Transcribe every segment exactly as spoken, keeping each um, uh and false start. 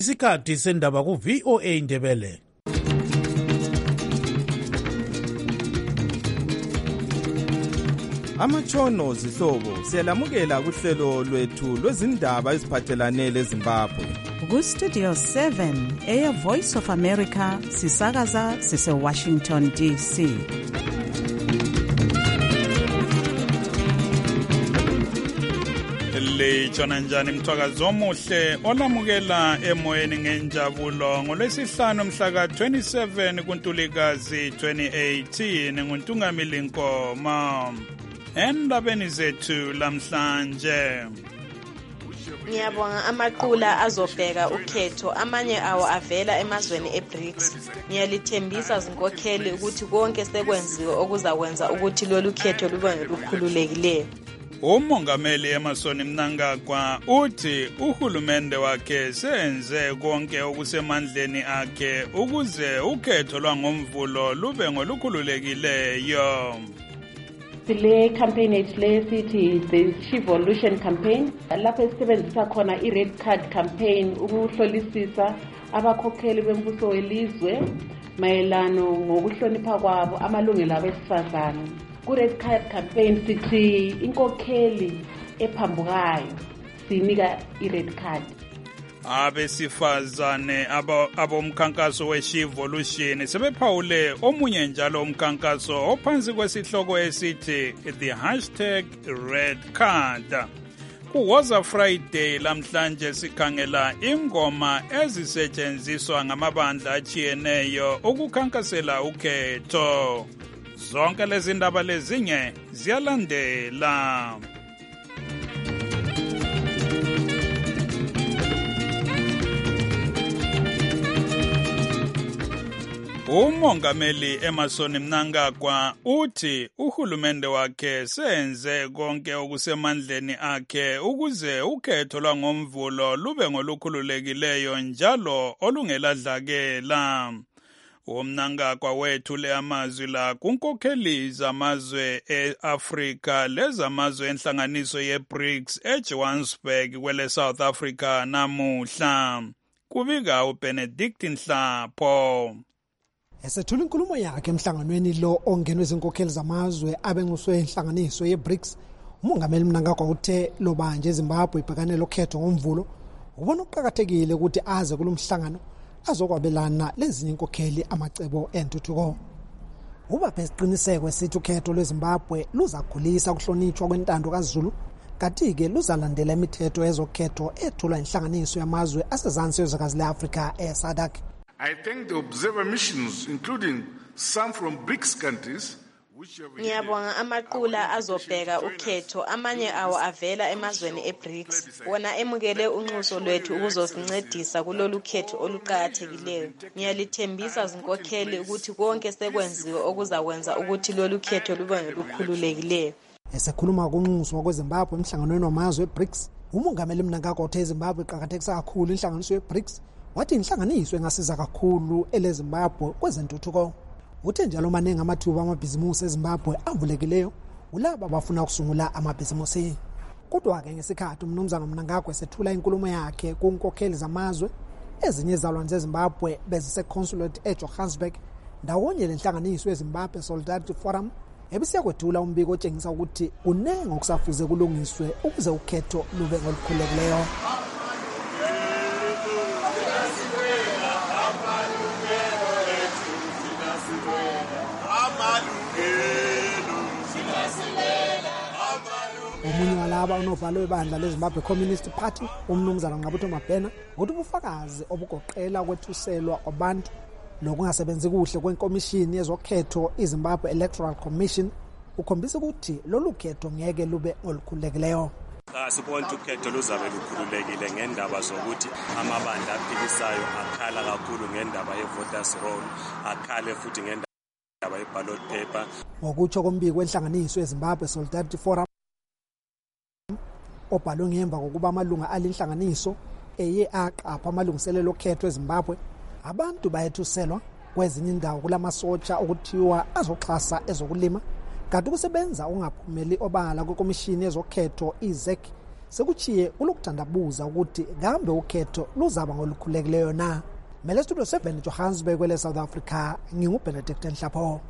Isikhathi sendaba ku V O A Ndebele. Amatshono zihlobo siyalamukela kuhlelo lwethu lwezindaba eziphathelane leZimbabwe. Ku Studio seven Air Voice of America sisakaza sise Washington D C. Lechona njani mthwakazi omuhle olamukela emoyeni ngenjabulo ngolwesihlanu mhla ka twenty-seven kuNtulikazi twenty eighteen nguNtungamili Nkoma. Endabeni zethu lamhlanje ngiyabonga amaqula azobheka ukhetho amanye awo avela emazweni eBRICS. Ngiyalithembisa zinkokheli ukuthi konke sekwenziwe okuzakwenza ukuthi lolu khetho lube ngolukhululekileyo. Umongameli Emmerson Mnangagwa uthi uhulumende wakhe senze konke okusemandleni akhe ukuze ukhetho lwangomvulo lube ngolukhululekileyo. Sile campaign ethle sithi the Chivolution campaign lapho esebenzisa khona i-red card campaign ukuhlolisisa abakhokheli bembuso welizwe mayelana ngokuhlonipha kwabo amalungelo abesifazane. Ku-red card campaign sithi inkokheli ephambukayo sinika i-red card. Abesifazane abomkhankaso we-Chivolution sebephawule omunye njalo umkhankaso ophansi kwesihloko esithi the hashtag red card. Kuwoza Friday lamhlanje sikhangela ingoma ezisetshenziswa ngamabandla achiyeneyo ukukhankasela ukhetho. Zonke lezi ndaba lezinye ziyalandela. Umongameli Emmerson Mnangagwa uthi uhulumende wakhe senze konke okusemandleni akhe ukuze ukhetho lwangomvulo lube ngolukhululekileyo njalo olungeladlakela. Umnangagwa wethule amazwi la kunkokheli zamazwe eAfrika lezamazwe enhlanganiso yeBRICS eJohannesburg kwele South Africa namuhla. Kubika uBenedict Nhlapho. Esethula inkulumo yakhe emhlanganweni lo ongenwe izinkokheli zamazwe abenguswe inhlanganiso yeBRICS, umongameli Mnangagwa uthe lobanje eZimbabwe ibhekane lokhetho ngomvulo ubona ukuqhakathekile ukuthi aze kulomhlangano azokwabelana lezinye inkokheli amacebo entuthuko. Ubaphe isiqiniseko esithi ukhetho lweZimbabwe luzakhulisa ukuhlonitshwa kwentando kaZulu, kanti-ke luzalandela imithetho yezokhetho ethulwa inhlanganiso yamazwe asezansi yezwekazi le-Afrika e-SADC. I thank the observer missions, including some from BRICS countries. Ngiyabonga amaqula azobheka ukhetho amanye awo avela emazweni eBRICS. Wona emukele unxuso lwethu ukuzosincedisa kulolu khetho oluqhakathekileyo. Ngiyalithembisa zinkokheli ukuthi konke sekwenziwe okuzakwenza ukuthi lolu khetho lube ngolukhululekileyo. Esekhuluma kunxuso kweZimbabwe emhlanganweni wamazwe eBRICS, umongameli Mnangagwa uthe iZimbabwe iqhakathekisa kakhulu inhlanganiso yeBRICS. Wathi inhlanganiso engasiza kakhulu eleZimbabwe kwezentuthuko. Uthe njalo maningi amathuba amabhizimusi eZimbabwe avulekileyo ulaba abafuna ukusungula amabhizimusi. Kodwa-ke ngesikhathi umnumzana Mnangagwa esethula inkulumo yakhe kunkokheli zamazwe ezinye izalwane zeZimbabwe bezise-consulate eJohannesburg ndawonye lenhlanganiso yeZimbabwe Solidarity Forum ebisiyakwethula umbiko otshengisa ukuthi kunenge okusafuze kulungiswe ukuze ukhetho lube ngolukhululekileyo. Omunye walaba unobhalo webandla leZimbabwe Communist Party umnumzana Ngqabutho Mabhena uthi ubufakazi obugoqela kwethuselwa kwabantu nokungasebenzi kuhle kwenkomishini yezokhetho iZimbabwe Electoral Commission ukhombisa ukuthi lolu khetho ngeke lube olukhululekileyo. Sibona ukuthi ukhetho luzabe lukhululekile ngendaba zokuthi amabandla aphikisayo akhala kakhulu ngendaba ye-voters roll, akhale futhi ngendaba ye-ballot paper. Ngokutsho kombiko wenhlanganiso yeZimbabwe Solidarity Forum obhalwe ngemva kokuba amalunga alinhlanganiso eye aqapha amalungiselelo okhetho eZimbabwe, abantu bayethuselwa kwezinye indawo kulamasotsha okuthiwa azoxhasa ezokulima, kanti ukusebenza ungaphumeli obala kwekomishini yezokhetho iZEC sekuchiye kulokuthandabuza ukuthi kambe ukhetho luzaba ngolukhululekileyo na. Mele Studio seven Johannesburg kwele South Africa, nginguBenedict Nhlapho.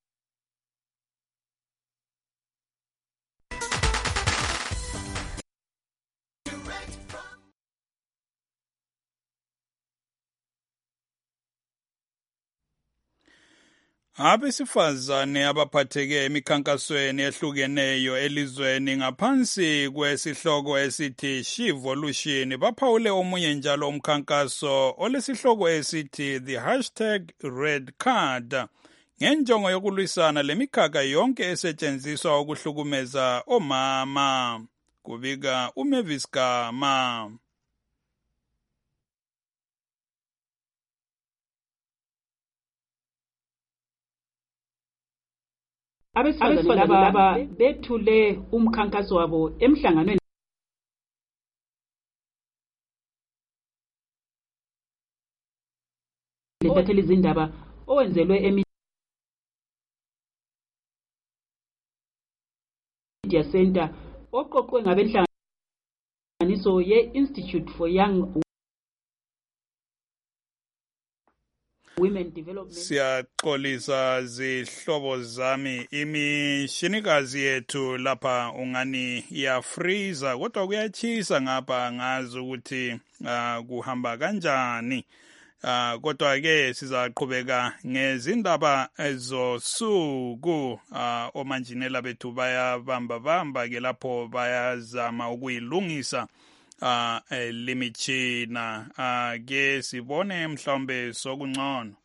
Abesifazane abaphatheke emikhankasweni ehlukeneyo elizweni ngaphansi kwesihloko esithi Shevolution baphawule omunye njalo umkhankaso olesihloko esithi the hashtag red card ngenjongo yokulwisana lemikhakha yonke esetshenziswa ukuhlukumeza omama. Kubika uMavis Gama. Abesifazane laba bethule umkhankaso wabo emhlanganweni lethathela izindaba owenzelwe eMedia Center oqoqwe ngabenhlanganiso ye-Institute for Young Women Development. Siyaxolisa zihlobo zami, imishinikazi yethu lapha ungani iyafreeza kodwa kuyachisa ngapha, ngazi ukuthi uh, kuhamba kanjani. Uh, kodwa ke sizaqhubeka ngezindaba ezosuku. uh, omanjinela bethu bayabamba bamba ke lapho bayazama ukuyilungisa uh, limitshina. uh, ke sibone mhlawumbe sokungcono.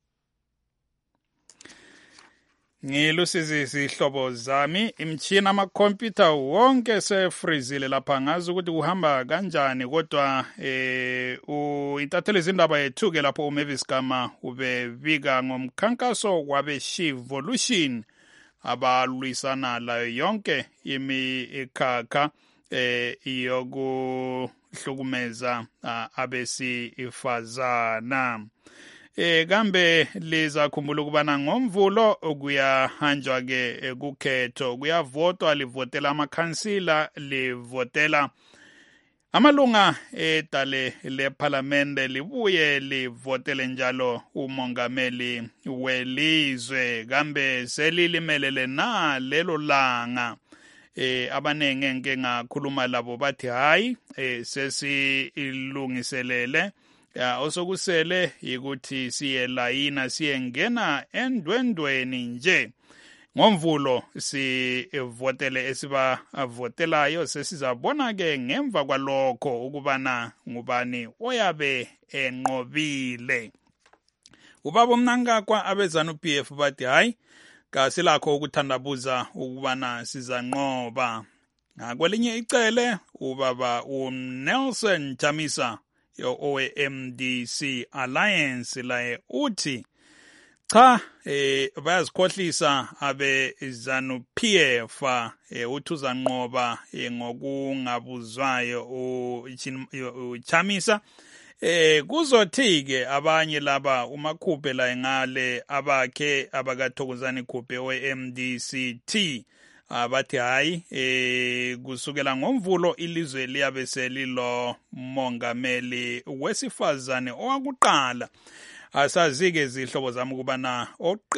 Ngilusizi sihlobo zami, imtshina amakhompyutha wonke sefrizile lapha, ngazi ukuthi uhamba kanjani. Kodwa eh uintathele izindaba yethu ke lapho uMavis Gama ubebika ngomkhankaso wabe Shevolution abalwisana layo yonke imikhakha eh iyokuhlukumeza uh, abesifazana. Eh kambe liza khumbula ukubana ngomvulo kuyahanjwa ke kukhetho, kuyavotwa, livotela amakhansila, livotela amalunga edale leParliament, libuye livotele njalo umongameli welizwe. Kambe selilimelele na lelo langa. Eh abanenge ngeke ngakhuluma labo bathi hayi eh sesilungiselele. Ya osokusele ukuthi siye layina siyengena endwendweni nje. Ngomvulo sivotele esiba votelayo, sesizabona ke ngemva kwalokho ukubana ngubani oyabe enqobile. Ubaba Mnangagwa abezanu P F bathi hayi kasilakho ukuthandabuza ukubana sizanqoba. Ngakwelinye icele ubaba uNelson Chamisa owe M D C Alliance laye uthi cha eh bayazikhohlisa abe ZANU P F. eh uthi uzanqoba ngokungabuzwayo uChamisa. eh kuzothi ke abanye laba uMakhuphe la ngale abakhe abakathokozani Khuphe we M D C T abathi hayi eh kusukela ngomvulo ilizwe liyabe selilo mongameli wesifazane owakuqala. Asazike zihlobo zami ukubana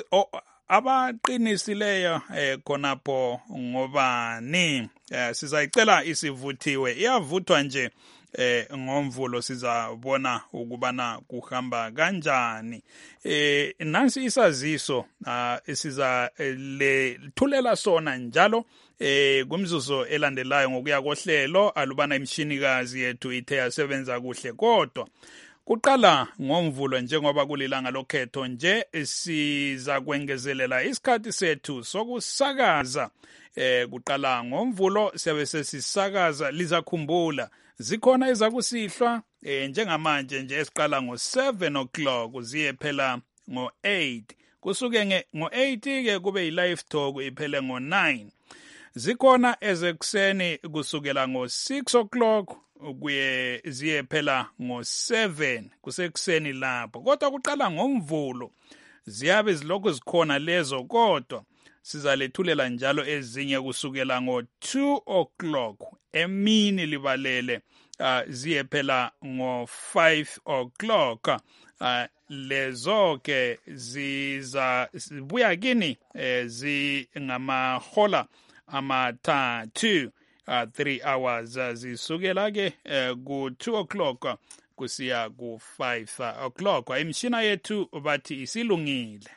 abaqinisileyo eh khonapho ngobani. eh, sizayicela isivuthiwe, iyavuthwa nje eh ngomvulo sizabona ukubana kuhamba kanjani. eh nansi isaziso uh, siza le thulela sona njalo eh kumzuzu elandelayo ngokuya kohlelo alubana imshinikazi yethu ithe yasebenza kuhle. Kodwa kuqala ngomvulo njengoba kulilanga lokhetho nje siza kwengezelela isikhathi sethu sokusakaza. eh kuqala ngomvulo siyabe sesisakaza, lizakhumbula zikhona ezakusihlwa eh njengamanje nje esiqala ngo seven o'clock ziye phela ngo eight, kusuke nge ngo eight ke kube yi live talk iphele ngo nine. Zikhona ezekuseni kusukela ngo six o'clock kuye ziye phela ngo seven kusekuseni lapho. Kodwa kuqala ngomvulo ziyabe zilokho zikhona lezo, kodwa Sizalethulela njalo ezinye kusukela ngo two o'clock emini libalele uh, ziye phela ngo five o'clock. Uh, lezo ke ziza zibuya kini eh, zingamahola amathathu uh, three hours uh, zisukela ke uh, ku two o'clock uh, kusiya ku five o'clock. Imishina yethu bathi isilungile.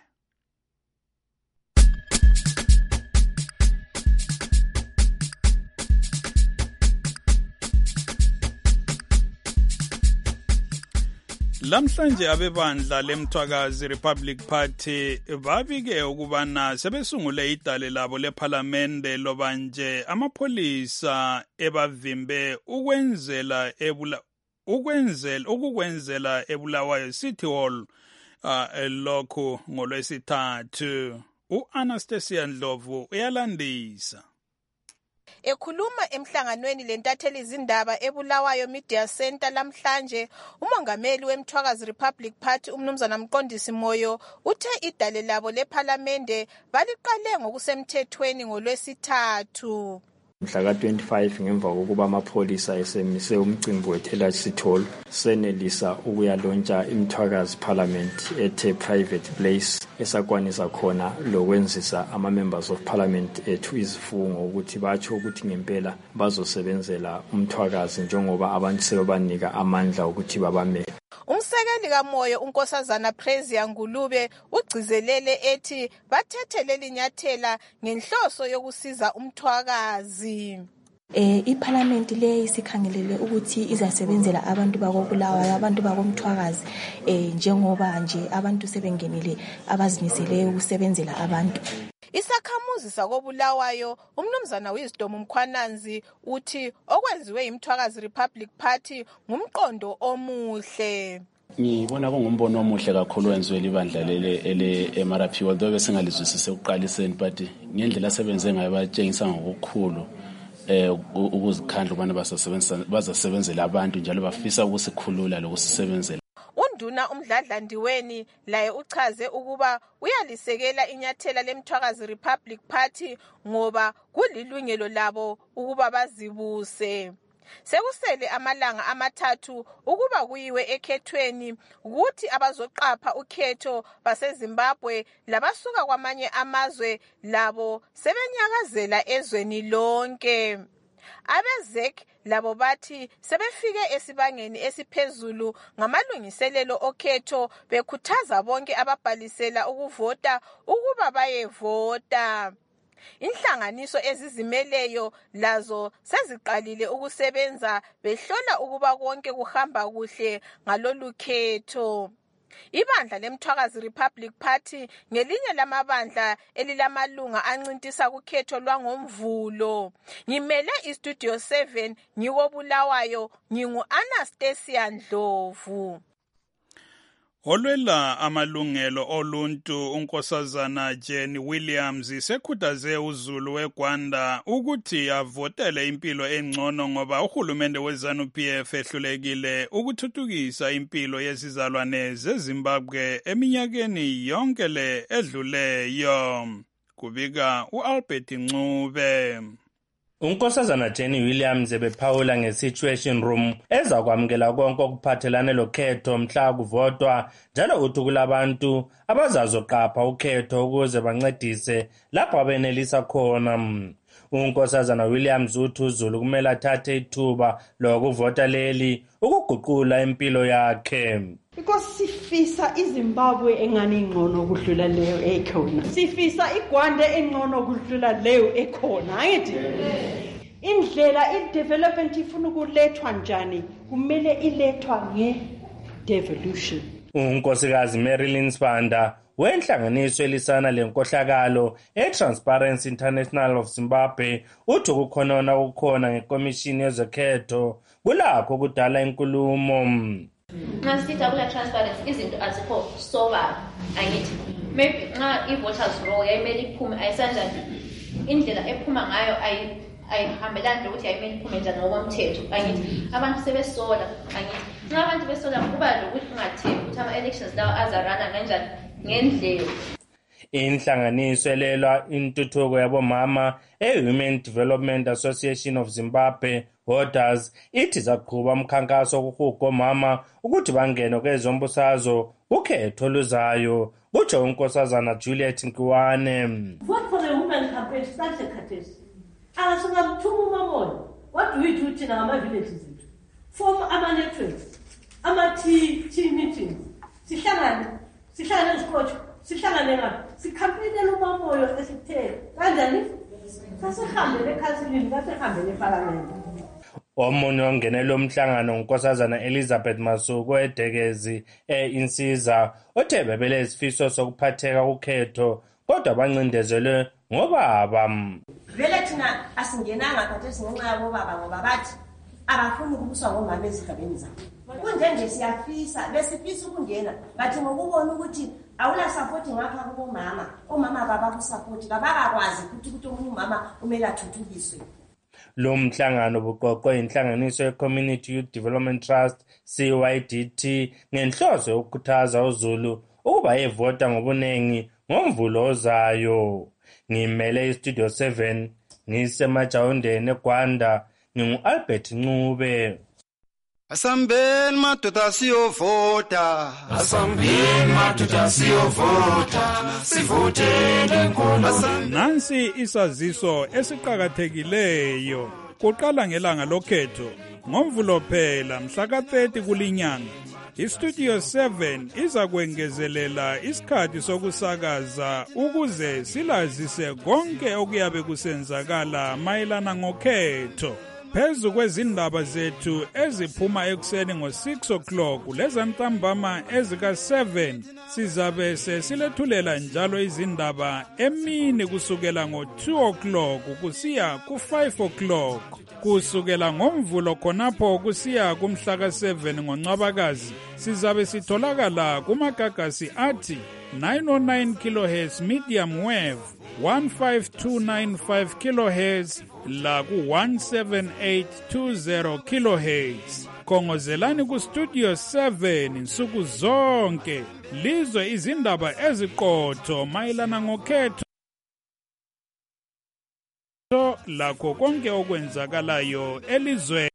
Lamhlanje abebandla lemthwakazi Republic Party babike ukubana sebesungule idale labo leParliamente loba nje amapholisa ebavimbe ukwenzela ebula ukwenzela ukukwenzela eBulawayo City Hall uh, lokho ngolwesithathu. U-Anastasia Ndlovu uyalandisa. Ekhuluma emhlanganweni lentatheli izindaba eBulawayo Media Center lamhlanje, umongameli wemthwakazi Republic Party umnumzana Mqondisi Moyo uthe idale labo leParliamente baliqale ngokusemthethweni ngolwesithathu. Mhla ka twenty-five ngemva kokuba amapholisa esemise umcimbi weThela City Hall senelisa ukuyalontsha imthwakazi Parliament ethe private place esakwanisa khona lokwenzisa ama members of parliament ethu izifungo ukuthi batsho ukuthi ngempela bazosebenzela umthwakazi njengoba abantu sebebanika amandla ukuthi babamele. Umsekeli kaMoyo uNkosazana Prezia Ngulube ugcizelele ethi bathethe leli nyathela ngenhloso yokusiza umthwakazi. Eh iParliament le isikhangelele ukuthi izasebenzela abantu bakobulawayo abantu bakomthwakazi eh njengoba nje abantu sebengenile abazimisele ukusebenzela abantu. Isakhamuzi sakobulawayo umnumzana Wisdom Mkhwananzi uthi okwenziwe imthwakazi Republic Party ngumqondo omuhle. Ngibona kungumbono omuhle kakhulu wenziwe libandla lele ele M R P although besingalizwisise ukuqaliseni but ngendlela sebenze ngayo batshengisa ngokukhulu eh ukuzikhandla ubani basasebenza bazasebenzela abantu njalo bafisa ukusikhulula lokusisebenzela. Unduna uMdladlandiweni laye uchaze ukuba uyalisekela inyathela lemthwakazi Republic Party ngoba kulilungelo labo ukuba bazibuse. Sekusele amalanga amathathu ukuba kuyiwe ekhethweni ukuthi abazoqapha ukhetho baseZimbabwe labasuka kwamanye amazwe labo sebenyakazela ezweni lonke. Abezek labo bathi sebefike esibangeni esiphezulu ngamalungiselelo okhetho bekhuthaza bonke ababhalisela ukuvota ukuba bayevota. Inhlanganiso ezizimeleyo lazo seziqalile ukusebenza behlola ukuba konke kuhamba kuhle ngalolu khetho. Ibandla lemthwakazi Republic Party ngelinye lamabandla elilamalunga ancintisa kukhetho lwangomvulo. Ngimele iStudio seven ngikobulawayo ngingu Anastasia Ndlovu. Olwela amalungelo oluntu uNkosazana Jenny Williams isekhuthaze uZulu weGwanda ukuthi avotele impilo engcono ngoba uhulumende weZANU P F ehlulekile ukuthuthukisa impilo yesizalwane zeZimbabwe eminyakeni yonke le edluleyo. Kubika uAlbert Ncube. uNkosazana Jenny Williams ebephawula nge-Situation Room ezakwamukela konke okuphathelane lokhetho mhla kuvotwa njalo uthi kulabantu abazazoqapha ukhetho ukuze bancedise lapho abenelisa khona. uNkosazana Williams uthi uZulu kumele athathe ithuba lokuvota leli ukuguqula impilo yakhe. Because sifisa iZimbabwe engani ingcono kudlula leyo ekhona. Sifisa iGwanda engcono kudlula leyo ekhona. Angithi indlela i-development ifuna ukulethwa njani kumele ilethwa nge-devolution. uNkosikazi Marilyn Sibanda wenhlanganiso elisana lenkohlakalo eTransparency International of Zimbabwe uthi ukukhonona ukukhona ngekomishini yezokhetho kulakho kudala inkulumo. Nxa sithi akula-transparency izinto azikho sobala angithi maybe nxa i-voters roll yayimele iphume ayisanjani indlela ephuma ngayo ayihambelani lokuthi yayimele iphume njani ngokomthetho angithi abantu sebesola angithi nxa abantu besola kuba lokuthi ungathembi ukuthi ama-elections lawo azarana kanjani ngendlela. Inhlanganiso elwela intuthuko yabomama e-Women Development Association of Zimbabwe, WODAZ, ithi zaqhuba umkhankaso wokuhuga omama ukuthi bangene kwezombusazwe ukhetho luzayo. Kutsho unkosazana Juliet Nkiwane. Vote for the women campaign, start the khathesi. Akasingamthuma umamoya. What do we do thina ngama-villages zethu? Form ama-networks, ama-tea meetings. Sihlangane, sihlangane ezikotsho, sihlangane ngaphi. Sikhampenele umamoya esithe. Kanjani? Sasihambele ekhansilini, sasihambele eParliament. Omunye ongenela umhlangano unkosazana Elizabeth Masuku edekezi e-Insiza othe bebele isifiso sokuphatheka ukhetho kodwa bancindezelwe ngobaba. Vele thina asingenanga khathesi ngenxa yabobaba ngoba bathi abafuni ukubuswa ngomama ezigabeni zabo. Kunjenje siyafisa besifisa ukungena bathi ngokubona ukuthi awula support ngapha kubomama, omama baba kusupport kabakwazi ukuthi ukuthi umuntu umama umele athuthukiswe. Lo mhlangano buqoqwe inhlanganiso ye-Community Youth Development Trust C Y D T ngenhloso yokukhuthaza uZulu ukuba evota ngobunengi ngomvulo ozayo. Ngimele iStudio seven ngisemajawundeni eGwanda ngingu-Albert Ncube. Asambeni madoda siyovota, asambeni madoda siyovota, sivotele inkulumo. Nansi isaziso esiqhakathekileyo. Kuqala ngelanga lokhetho ngomvulo phela mhla ka thirty kulinyanga. iStudio seven iza kwengezelela isikhathi sokusakaza ukuze silazise konke okuyabe kusenzakala mayelana ngokhetho. Phezu kwezindaba zethu eziphuma ekuseni ngo-six o'clock lezantambama ezika seven sizabe sesilethulela njalo izindaba emini kusukela ngo-two o'clock kusiya ku-five o'clock. Kusukela ngomvulo khonapho kusiya kumhla ka seven ngoNcwabakazi sizabe sitholakala kumagagasi athi nine oh nine kilohertz medium wave, one five two nine five kilohertz la ku one seven eight two zero kilohertz. Kongozelani ku Studio seven nsuku zonke lizwe izindaba eziqotho mayelana ngokhetho lakho konke okwenzakalayo elizwe.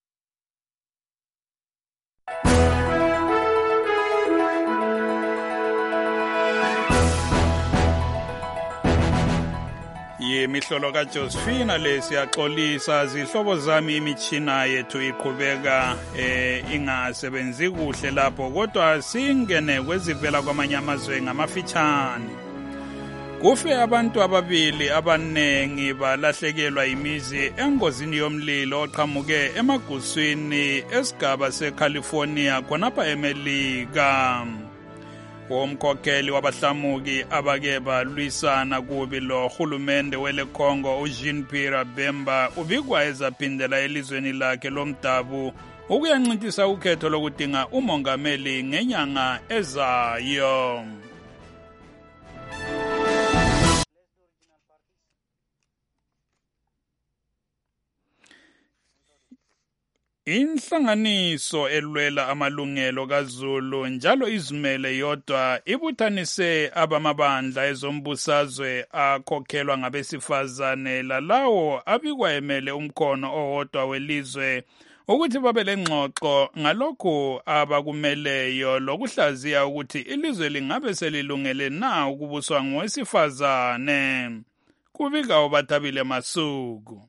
Yemihlolo kaJosephine lesiyaxolisa zihlobo zami imitshina yethu iqhubeka eh ingasebenzi kuhle lapho kodwa singene kwezivela kwamanye amazwe ngamafitshane. Kufe abantu ababili abanengi balahlekelwa imizi engozini yomlilo oqhamuke emaguswini esigaba seCalifornia khonapha eMelika. Umkhokheli wabahlamuki abake balwisana kubi lo hulumende wele Congo uJean Pierre Bemba ubikwa ezaphindela elizweni lakhe lomdabu ukuyancintisa ukhetho lokudinga umongameli ngenyanga ezayo. Inhlanganiso elwela amalungelo kaZulu njalo izimele yodwa ibuthanise abamabandla ezombusazwe akhokhelwa ngabesifazane lalawo abikwa emele umkhono owodwa welizwe ukuthi babe lengxoxo ngalokho abakumeleyo lokuhlaziya ukuthi ilizwe lingabe selilungele na ukubuswa ngowesifazane. Kubika uBathabile Masuku.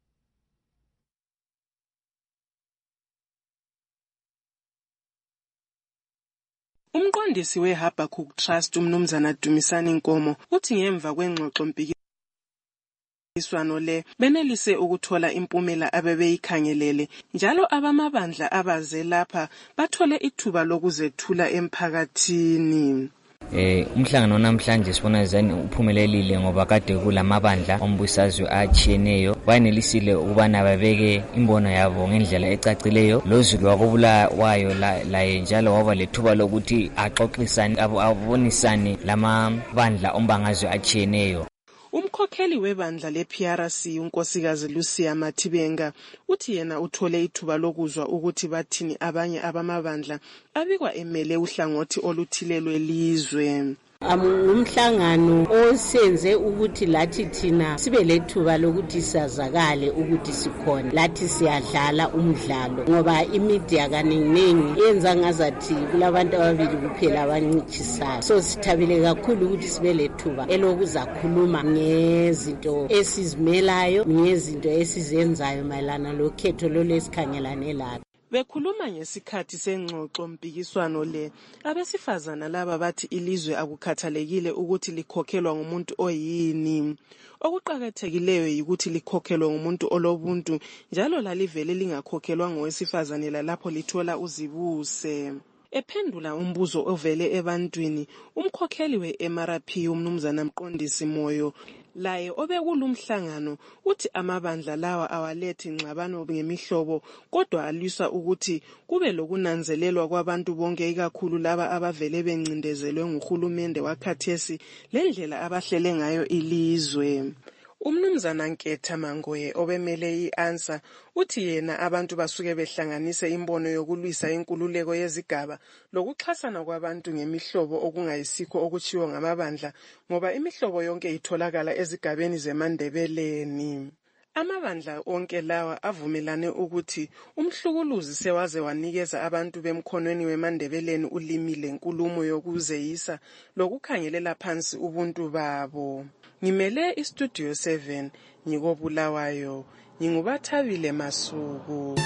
Umqondisi weHabakkuk Trust umnumzana Dumisani Nkomo uthi ngemva kwengxoxo mpikiswano le benelise ukuthola impumela abebeyikhangelele njalo abamabandla abaze lapha bathole ithuba lokuzethula emphakathini. Eh umhlangano namhlanje sibona zani uphumelelile ngoba kade kulamabandla ombusazwe achiyeneyo banelisile ukubana babeke imbono yabo ngendlela ecacileyo loZulu wakubulawayo laye njalo waba lethuba lokuthi axoxisane abonisane lamabandla ombangazwe achiyeneyo. Umkhokheli webandla le-P R C unkosikazi Lucia Mathibenga uthi yena uthole ithuba lokuzwa ukuthi bathini abanye abamabandla abikwa emele uhlangothi oluthile lwelizwe. Umhlangano osenze ukuthi lathi thina sibe lethuba lokuthi sazakale ukuthi sikhona, lathi siyadlala umdlalo ngoba imedia kaningi yenza ngazathi kulabantu ababili kuphela abancitshisayo. So sithabile kakhulu ukuthi sibe lethuba elokuzakhuluma ngezinto esizimelayo, ngezinto esizenzayo mayelana lokhetho lolesikhangelane lalo. Bekhuluma ngesikhathi sengxoxo mpikiswano le, abesifazana laba bathi ilizwe akukhathalekile ukuthi likhokhelwa ngumuntu oyini. Okuqakathekileyo yikuthi likhokhelwe ngumuntu olobuntu, njalo lalivele lingakhokhelwa ngowesifazane lapho lithola uzibuse. Ephendula umbuzo ovele ebantwini, umkhokheli we-M R P umnumzana Mqondisi Moyo laye obekulumhlangano uthi amabandla lawa awalethi ngxabano ngemihlobo, kodwa alwisa ukuthi kube lokunanzelelwa kwabantu bonke, ikakhulu laba abavele bencindezelwe nguhulumende wakhathesi lendlela abahlele ngayo ilizwe. Umnumzana Nketha Mangoye obemele i-Answer uthi yena abantu basuke behlanganise imbono yokulwisa inkululeko yezigaba lokuxhasana kwabantu ngemihlobo okungayisikho okuchiwo ngamabandla, ngoba imihlobo yonke itholakala ezigabeni zeMandebeleni. Amabandla onke lawa avumelane ukuthi umhlukuluzi sewaze wanikeza abantu bemkhonweni weMandebeleni ulimi lenkulumo yokuzeyisa lokukhangelela phansi ubuntu babo. Ngimele iStudio seven ngiko Bulawayo, ngingubathabile Masuku.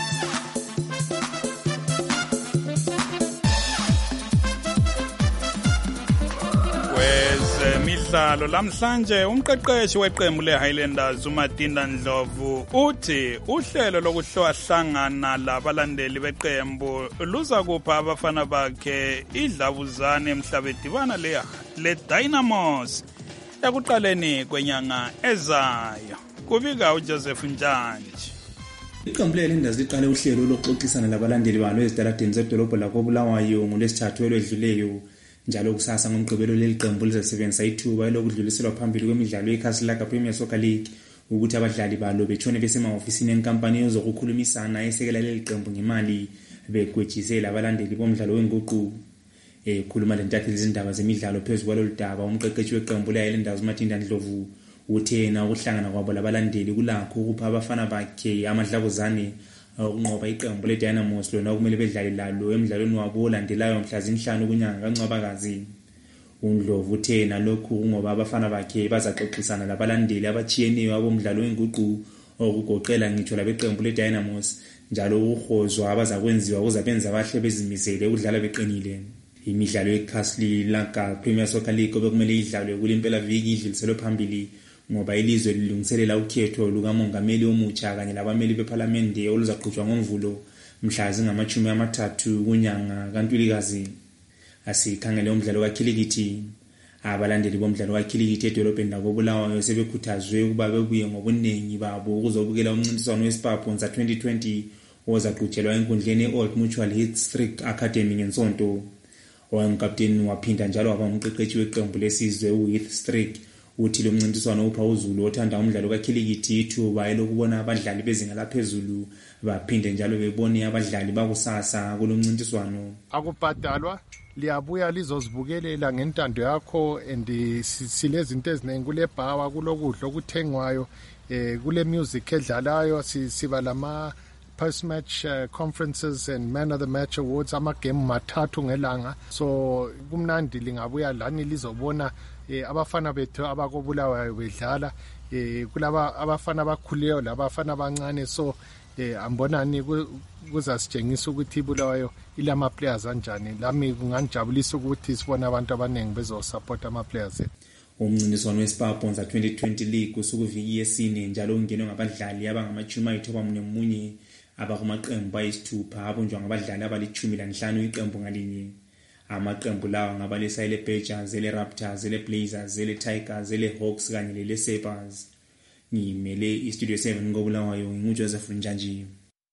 Kwezemidlalo lamhlanje umqeqeshi weqembu leHighlanders uMatinda Ndlovu uthi uhlelo lokuhlohlangana labalandeli beqembu luza kupha abafana bakhe idlavuzane emhlabedibana le le Dynamos ekuqaleni kwenyanga ezayo. Kubika uJoseph Njanji. Iqembu leHighlanders liqale uhlelo lokuxoxisana labalandeli balo ezitaladeni zedolobho lakoBulawayo ngolwesithathu elwedluleyo. Njalo kusasa ngomgqibelo leli qembu lizasebenzisa ithuba lokudluliselwa phambili kwemidlalo yeKhasilaka Premier Soccer League ukuthi abadlali balo betshone besemahofisini enkampani yozokukhulumisana esekela leli qembu ngemali begwejizela abalandeli bomdlalo wenguqu. Ekhuluma lentatheli izindaba zemidlalo phezulu kwalolu daba, umqeqeshi weqembu leHighlanders uMatinda Ndlovu uthe na ukuhlangana kwabo labalandeli kulakho ukupha abafana bakhe amadlavuzane ukunqoba iqembu leDynamos lona kumele bedlale lalo emidlalweni wabo olandelayo mhla zinhlanu kunyanga kaNcwabakazi. uNdlovu uthe nalokhu ngoba abafana bakhe bazaxoxisana labalandeli abachiyeneyo abomdlalo wenguqu okugoqela ngitsho labeqembu leDynamos, njalo uhozwa abazakwenziwa kuzabenza abahle bezimisele ukudlala beqinile. Imidlalo yeKhasilaka Premier Soccer League obekumele idlalwe kulempela viki idluliselwe phambili ngoba ilizwe lilungiselela ukhetho lukamongameli omutsha kanye labameli beParliament oluzaqhutshwa ngoMvulo mhla zingamashumi amathathu kunyanga kaNtulikazi. Asikhangele umdlalo kakhilikithi. Abalandeli bomdlalo kakhilikithi edolobheni lakoBulawayo sebekhuthazwe ukuba bebuye ngobuningi babo ukuzobukela umncintiswano weSpar twenty twenty ozaqhutshelwa enkundleni eOld Mutual Heat Street Academy ngensonto. Owayengukapteni waphinda njalo waba umqeqeshi weqembu lesizwe uHeath Street uthi lo mncintiswano upha uZulu othanda umdlalo kakhilikithi ithuba elokubona abadlali bezinga laphezulu baphinde njalo bebone abadlali bakusasa kulo mncintiswano. Akubhadalwa, liyabuya lizozibukelela ngentando yakho and silezinto eziningi kule bar, kulokudla okuthengwayo, eh kule music edlalayo, siba lama post match uh, conferences and man of the match awards, ama game mathathu ngelanga. So kumnandi lingabuya lani lizobona eh abafana bethu abakobulawayo bedlala, eh kulaba abafana abakhuleyo labafana abancane. So eh ambonani kuzasitshengisa ukuthi iBulawayo ilama players anjani. Lami kunganijabulisa ukuthi sibone abantu abaningi bezosupport ama players. Umncintiswano weSpar twenty twenty League usukuviki yesine njalo ungenwe ngabadlali abangamachumi ayithoba munye abakumaqembu ayisithupha abunjwa ngabadlali abalichumi lanhlanu iqembu ngalinye. Amaqembu lawa ngabalisa ele Badgers, ele Raptors, ele Blazers, ele Tigers, ele Hawks kanye lele Sabres. Ngimele iStudio seven ngoBulawayo nguJoseph Njanji.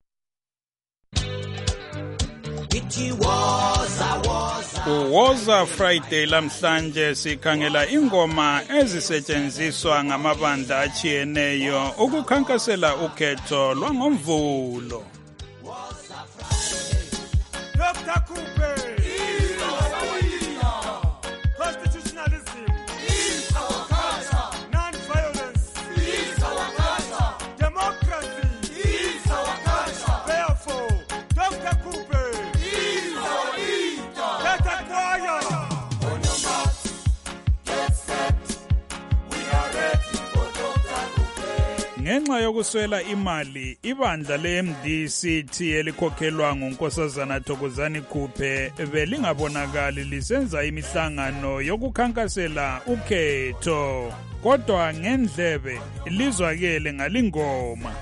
Uwoza Friday lamhlanje sikhangela ingoma ezisetshenziswa ngamabandla achiyeneyo ukukhankasela ukhetho lwangomvulo. Doctor Coupe, constitutionalism. ngenxa yokuswela imali ibandla le-M D C T elikhokhelwa ngunkosazana Thokozani Khuphe belingabonakali lisenza imihlangano yokukhankasela ukhetho kodwa ngendlebe lizwakele ngalingoma.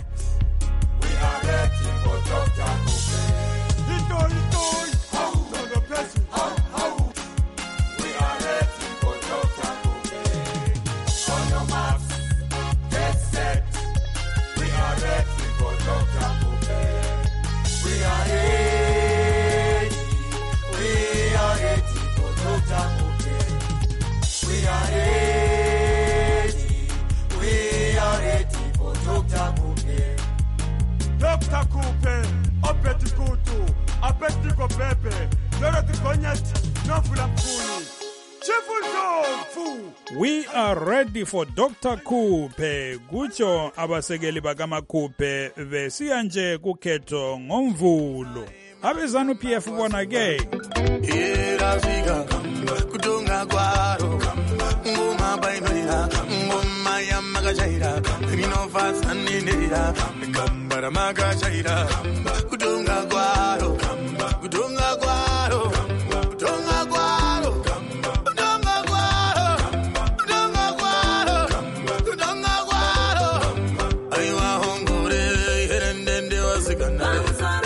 Doctor Khuphe, Opeti Kutu, Apeti Kopepe, Dorothy Konyat, Nofula Mkuni, Chifu Zofu. We are ready for Doctor Khuphe. Kucho abasekeli bakama Khuphe besiya nje kukhetho ngomvulo. Abezanu P F bona ke. Era ziga kutonga kwaro ngoma bainoira ngoma ya magajaira mino fasa ninira kambara magajaira kutonga kwaro kutonga kwaro kutonga kwaro kutonga kwaro kutonga kwaro kutonga kwaro aiwa hongore herendende wasikana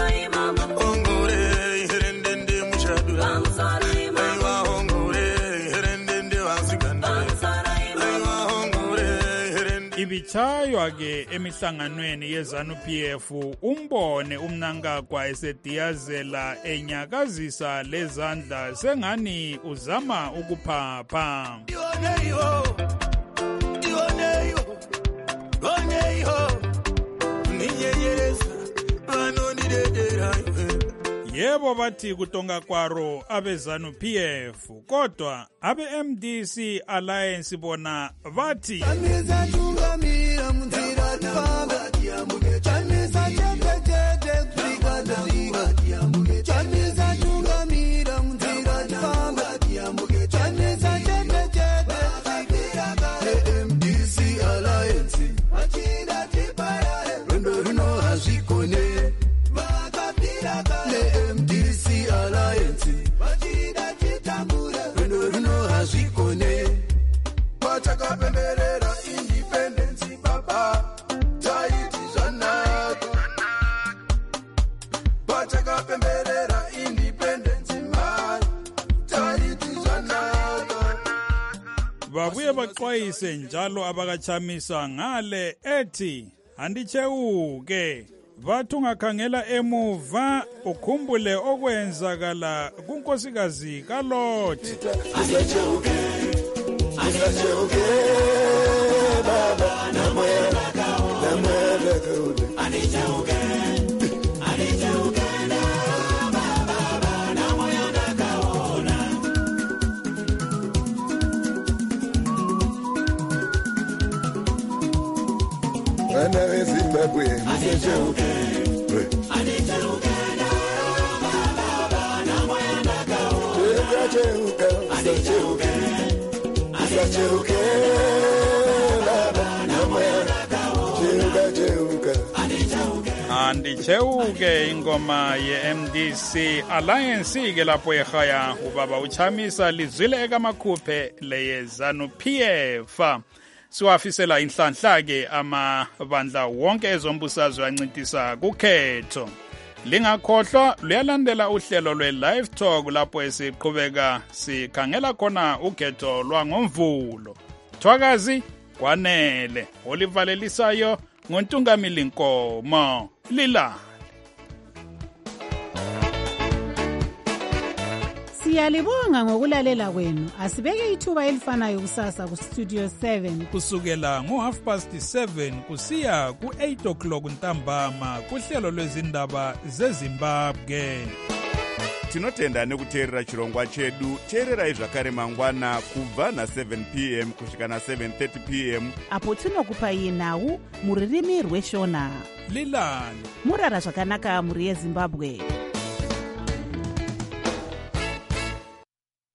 Ibichaywa ke emihlanganweni yezanu P F umbone umnankagwa esediyazela enyakazisa lezandla sengani uzama ukuphapha. Iwoneyo iwoneyo iwoneyo ninyeyeleza banonidedera. Yebo bathi kutonga kwaro abezanu P F kodwa abe M D C Alliance bona bathi Chamisa tungamira munzira tfamba diamuge chamisa chepetete brigada ziga diamuge chamisa tungamira munzira tfamba diamuge chamisa chepetete brigada M D C Alliance machida tipara rondo runo hazikone makapira le M D C Alliance machida chitambura rondo runo hazikone Pachakapemberera independence baba taitizanaka Pachakapemberera independence man taitizanaka babuye baxwayise njalo abakachamisa ngale ethi andichewuke bathu ngakhangela emuva ukhumbule okwenzakala kunkosikazi kaLothi. Asacheuke baba namwela namwela kude anicheuke anicheuke baba namwela kaona Wana weZimbabwe asacheuke anicheuke baba namwela kaona cheuka asacheuke Cheuke baba namwela cheuka cheuka Andicheuke ingoma ye-M D C Alliance ke lapho ekhaya ubaba uchamisa lizwile ekamakhuphe leyezanu P F. Siwafisela inhlanhla ke amabandla wonke ezombusazwe ancintisa kukhetho. Lingakhohlwa luyalandela uhlelo lwe-Live Talk lapho esiqhubeka sikhangela khona ukhetho lwangomvulo. Thwakazi kwanele olivalelisayo ngontungamili Nkomo lila. Siyalibonga ngokulalela kwenu. Asibeke ithuba elifanayo kusasa ku Studio seven kusukela ngo half past seven kusiya ku eight o'clock ntambama kuhlelo lwezindaba zeZimbabwe. Tinotenda nekuteerera chirongwa chedu. Teererai zvakare mangwana kubva na seven p m kusvika na seven thirty p m apo tinokupai nhau muririmi rweshona. Lilani murara zvakanaka muri yeZimbabwe.